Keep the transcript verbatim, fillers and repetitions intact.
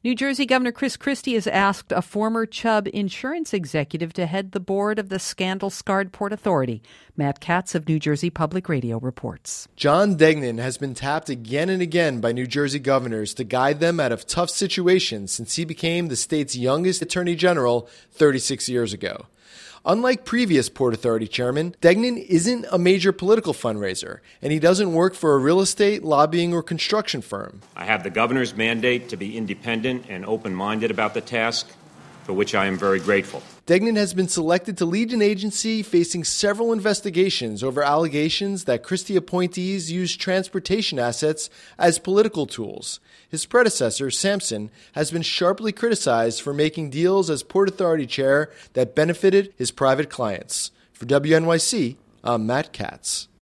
New Jersey Governor Chris Christie has asked a former Chubb insurance executive to head the board of the scandal-scarred Port Authority. Matt Katz of New Jersey Public Radio reports. John Degnan has been tapped again and again by New Jersey governors to guide them out of tough situations since he became the state's youngest attorney general thirty-six years ago. Unlike previous Port Authority chairmen, Degnan isn't a major political fundraiser, and he doesn't work for a real estate, lobbying, or construction firm. I have the governor's mandate to be independent and open-minded about the task, for which I am very grateful. Degnan has been selected to lead an agency facing several investigations over allegations that Christie appointees used transportation assets as political tools. His predecessor, Sampson, has been sharply criticized for making deals as Port Authority chair that benefited his private clients. For W N Y C, I'm Matt Katz.